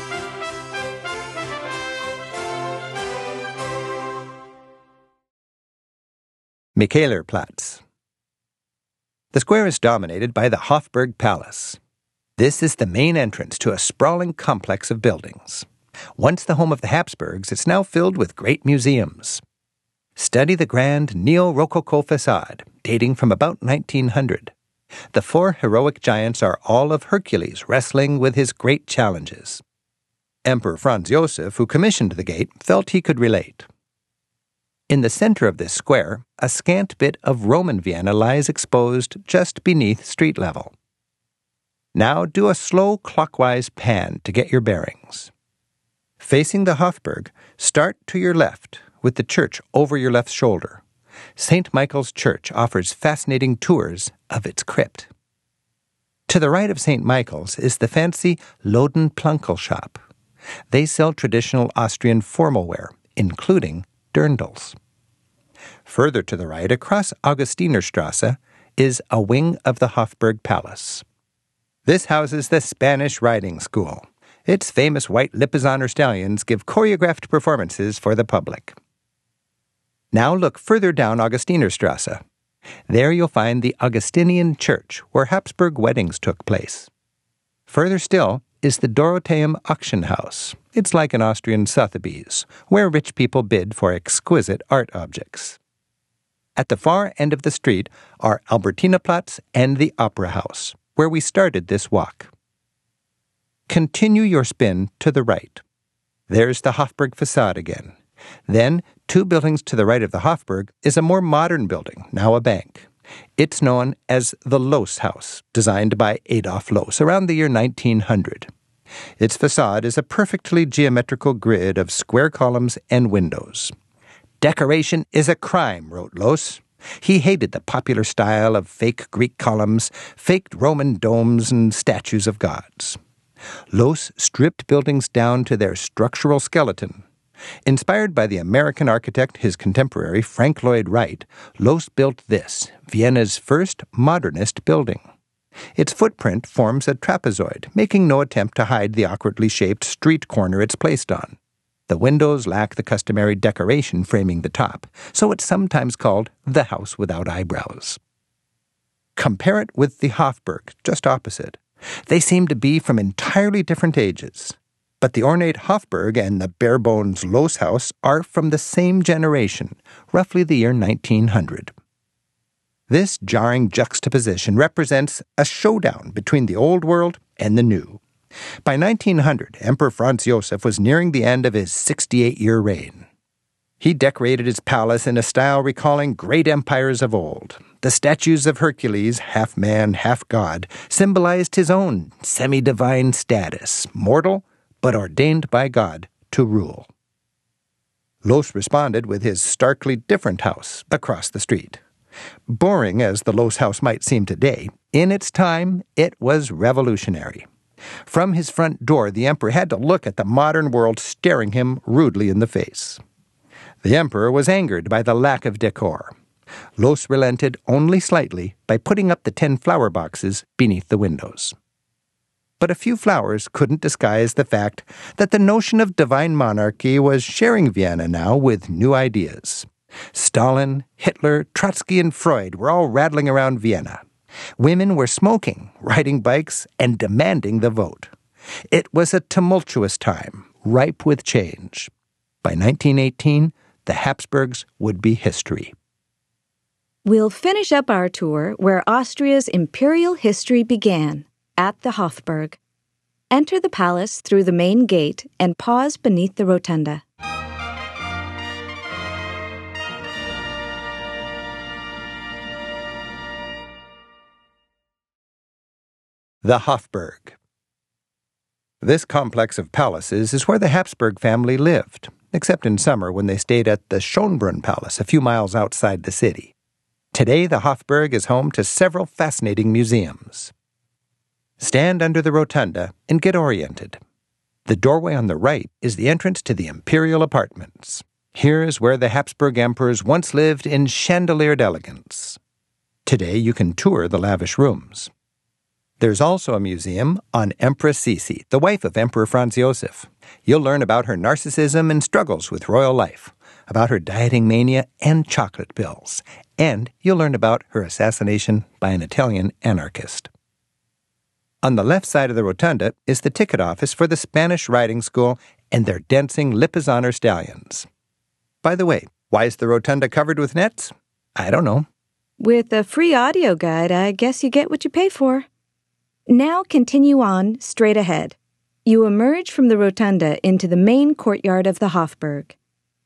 Michaelerplatz. The square is dominated by the Hofburg Palace. This is the main entrance to a sprawling complex of buildings. Once the home of the Habsburgs, it's now filled with great museums. Study the grand neo-Rococo facade, dating from about 1900. The 4 heroic giants are all of Hercules wrestling with his great challenges. Emperor Franz Joseph, who commissioned the gate, felt he could relate. In the center of this square, a scant bit of Roman Vienna lies exposed just beneath street level. Now do a slow clockwise pan to get your bearings. Facing the Hofburg, start to your left with the church over your left shoulder. St. Michael's Church offers fascinating tours of its crypt. To the right of St. Michael's is the fancy Loden Plunkel shop. They sell traditional Austrian formalware, including dirndls. Further to the right, across Augustinerstrasse, is a wing of the Hofburg Palace. This houses the Spanish Riding School. Its famous white Lipizzaner stallions give choreographed performances for the public. Now look further down Augustinerstrasse. There you'll find the Augustinian Church, where Habsburg weddings took place. Further still is the Dorotheum Auction House. It's like an Austrian Sotheby's, where rich people bid for exquisite art objects. At the far end of the street are Albertinaplatz and the Opera House, where we started this walk. Continue your spin to the right. There's the Hofburg facade again. Then, 2 buildings to the right of the Hofburg is a more modern building, now a bank. It's known as the Loos House, designed by Adolf Loos around the year 1900. Its facade is a perfectly geometrical grid of square columns and windows. Decoration is a crime, wrote Loos. He hated the popular style of fake Greek columns, faked Roman domes, and statues of gods. Loos stripped buildings down to their structural skeleton. Inspired by the American architect, his contemporary, Frank Lloyd Wright, Loos built this, Vienna's first modernist building. Its footprint forms a trapezoid, making no attempt to hide the awkwardly shaped street corner it's placed on. The windows lack the customary decoration framing the top, so it's sometimes called the house without eyebrows. Compare it with the Hofburg, just opposite. They seem to be from entirely different ages. But the ornate Hofburg and the bare-bones Loos House are from the same generation, roughly the year 1900. This jarring juxtaposition represents a showdown between the old world and the new. By 1900, Emperor Franz Joseph was nearing the end of his 68-year reign. He decorated his palace in a style recalling great empires of old. The statues of Hercules, half man, half god, symbolized his own semi-divine status, mortal but ordained by God to rule. Loos responded with his starkly different house across the street. Boring as the Loos House might seem today, in its time it was revolutionary. From his front door, the emperor had to look at the modern world staring him rudely in the face. The emperor was angered by the lack of decor. Loos relented only slightly by putting up the 10 flower boxes beneath the windows. But a few flowers couldn't disguise the fact that the notion of divine monarchy was sharing Vienna now with new ideas. Stalin, Hitler, Trotsky, and Freud were all rattling around Vienna. Women were smoking, riding bikes, and demanding the vote. It was a tumultuous time, ripe with change. By 1918, the Habsburgs would be history. We'll finish up our tour where Austria's imperial history began, at the Hofburg. Enter the palace through the main gate and pause beneath the rotunda. The Hofburg. This complex of palaces is where the Habsburg family lived, except in summer when they stayed at the Schönbrunn Palace a few miles outside the city. Today, the Hofburg is home to several fascinating museums. Stand under the rotunda and get oriented. The doorway on the right is the entrance to the imperial apartments. Here is where the Habsburg emperors once lived in chandeliered elegance. Today, you can tour the lavish rooms. There's also a museum on Empress Sisi, the wife of Emperor Franz Joseph. You'll learn about her narcissism and struggles with royal life, about her dieting mania and chocolate pills, and you'll learn about her assassination by an Italian anarchist. On the left side of the rotunda is the ticket office for the Spanish Riding School and their dancing Lipizzaner stallions. By the way, why is the rotunda covered with nets? I don't know. With a free audio guide, I guess you get what you pay for. Now continue on straight ahead. You emerge from the rotunda into the main courtyard of the Hofburg.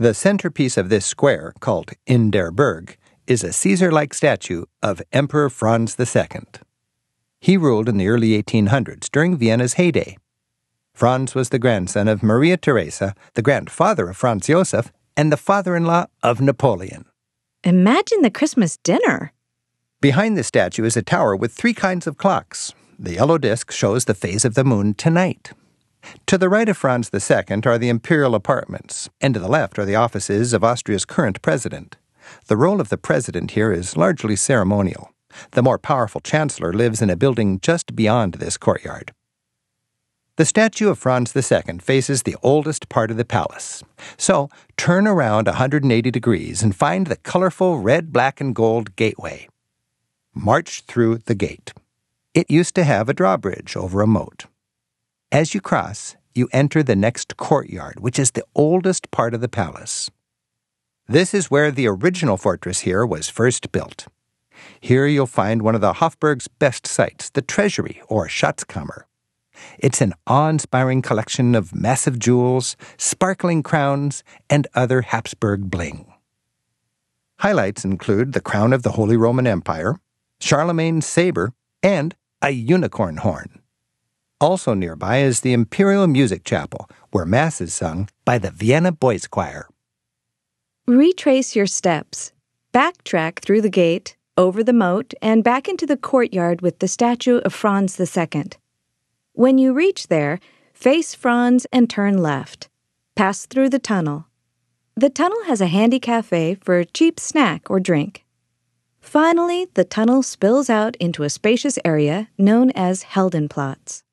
The centerpiece of this square, called In der Burg, is a Caesar-like statue of Emperor Franz II. He ruled in the early 1800s during Vienna's heyday. Franz was the grandson of Maria Theresa, the grandfather of Franz Josef, and the father-in-law of Napoleon. Imagine the Christmas dinner. Behind the statue is a tower with 3 kinds of clocks. The yellow disc shows the phase of the moon tonight. To the right of Franz II are the imperial apartments, and to the left are the offices of Austria's current president. The role of the president here is largely ceremonial. The more powerful chancellor lives in a building just beyond this courtyard. The statue of Franz II faces the oldest part of the palace. So, turn around 180 degrees and find the colorful red, black, and gold gateway. March through the gate. It used to have a drawbridge over a moat. As you cross, you enter the next courtyard, which is the oldest part of the palace. This is where the original fortress here was first built. Here you'll find one of the Hofburg's best sights, the Treasury, or Schatzkammer. It's an awe-inspiring collection of massive jewels, sparkling crowns, and other Habsburg bling. Highlights include the crown of the Holy Roman Empire, Charlemagne's saber, and a unicorn horn. Also nearby is the Imperial Music Chapel, where Mass is sung by the Vienna Boys Choir. Retrace your steps. Backtrack through the gate, over the moat, and back into the courtyard with the statue of Franz II. When you reach there, face Franz and turn left. Pass through the tunnel. The tunnel has a handy cafe for a cheap snack or drink. Finally, the tunnel spills out into a spacious area known as Heldenplatz.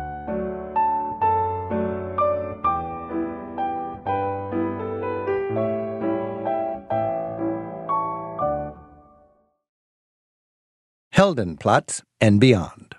Heldenplatz and beyond.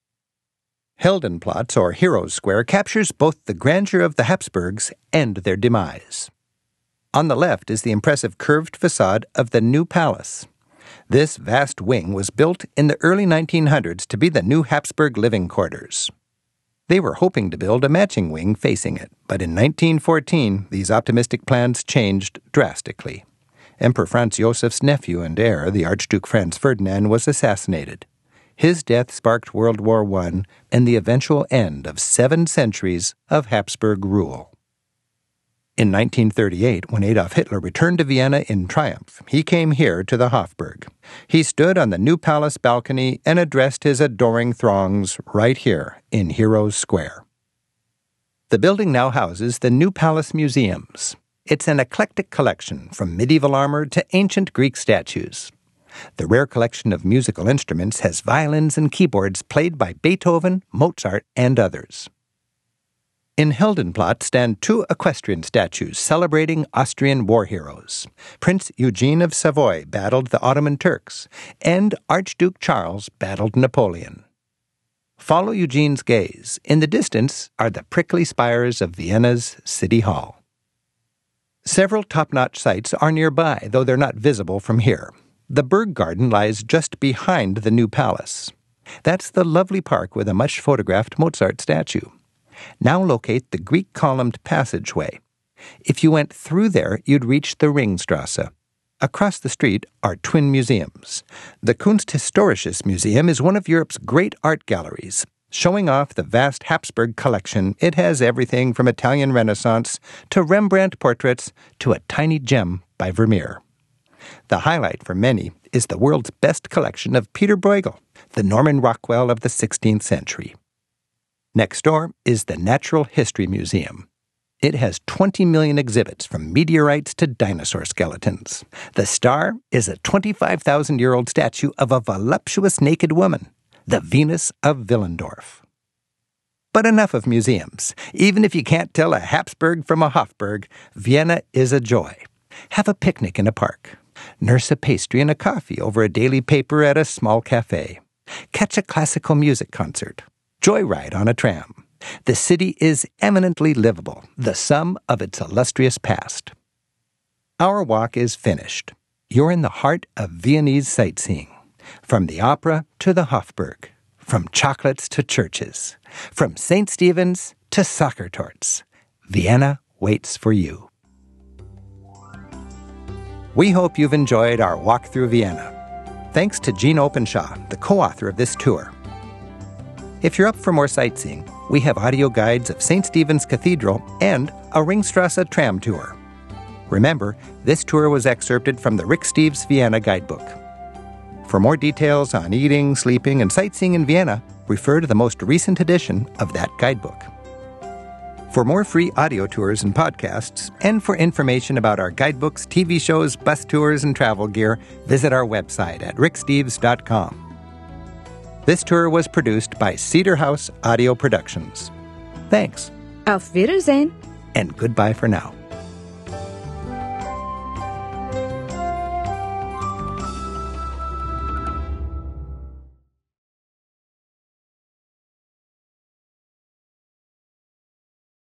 Heldenplatz, or Heroes Square, captures both the grandeur of the Habsburgs and their demise. On the left is the impressive curved facade of the New Palace. This vast wing was built in the early 1900s to be the new Habsburg living quarters. They were hoping to build a matching wing facing it, but in 1914, these optimistic plans changed drastically. Emperor Franz Josef's nephew and heir, the Archduke Franz Ferdinand, was assassinated. His death sparked World War I and the eventual end of 7 centuries of Habsburg rule. In 1938, when Adolf Hitler returned to Vienna in triumph, he came here to the Hofburg. He stood on the New Palace balcony and addressed his adoring throngs right here in Heroes Square. The building now houses the New Palace Museums. It's an eclectic collection from medieval armor to ancient Greek statues. The rare collection of musical instruments has violins and keyboards played by Beethoven, Mozart, and others. In Heldenplatz stand 2 equestrian statues celebrating Austrian war heroes. Prince Eugene of Savoy battled the Ottoman Turks, and Archduke Charles battled Napoleon. Follow Eugene's gaze. In the distance are the prickly spires of Vienna's City Hall. Several top-notch sites are nearby, though they're not visible from here. The Burg Garden lies just behind the New Palace. That's the lovely park with a much-photographed Mozart statue. Now locate the Greek-columned passageway. If you went through there, you'd reach the Ringstrasse. Across the street are twin museums. The Kunsthistorisches Museum is one of Europe's great art galleries. Showing off the vast Habsburg collection, it has everything from Italian Renaissance to Rembrandt portraits to a tiny gem by Vermeer. The highlight for many is the world's best collection of Peter Bruegel, the Norman Rockwell of the 16th century. Next door is the Natural History Museum. It has 20 million exhibits from meteorites to dinosaur skeletons. The star is a 25,000-year-old statue of a voluptuous naked woman, the Venus of Willendorf. But enough of museums. Even if you can't tell a Habsburg from a Hofburg, Vienna is a joy. Have a picnic in a park. Nurse a pastry and a coffee over a daily paper at a small cafe. Catch a classical music concert. Joyride on a tram. The city is eminently livable, the sum of its illustrious past. Our walk is finished. You're in the heart of Viennese sightseeing. From the opera to the Hofburg. From chocolates to churches. From St. Stephen's to soccer torts. Vienna waits for you. We hope you've enjoyed our walk through Vienna. Thanks to Jean Openshaw, the co-author of this tour. If you're up for more sightseeing, we have audio guides of St. Stephen's Cathedral and a Ringstrasse tram tour. Remember, this tour was excerpted from the Rick Steves Vienna Guidebook. For more details on eating, sleeping, and sightseeing in Vienna, refer to the most recent edition of that guidebook. For more free audio tours and podcasts, and for information about our guidebooks, TV shows, bus tours, and travel gear, visit our website at ricksteves.com. This tour was produced by Cedar House Audio Productions. Thanks. Auf Wiedersehen. And goodbye for now.